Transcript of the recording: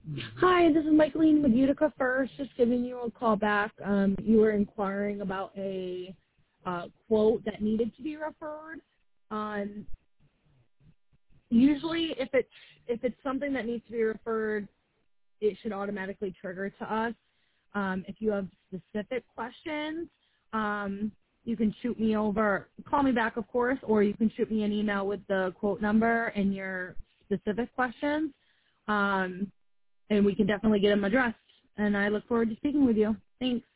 Hi, this is Michaeline with Utica First, just giving you a call back. You were inquiring about a quote that needed to be referred. Usually, if it's something that needs to be referred, it should automatically trigger to us. If you have specific questions, you can shoot me over, call me back, of course, or you can shoot me an email with the quote number and your specific questions. And we can definitely get them addressed. And I look forward to speaking with you. Thanks.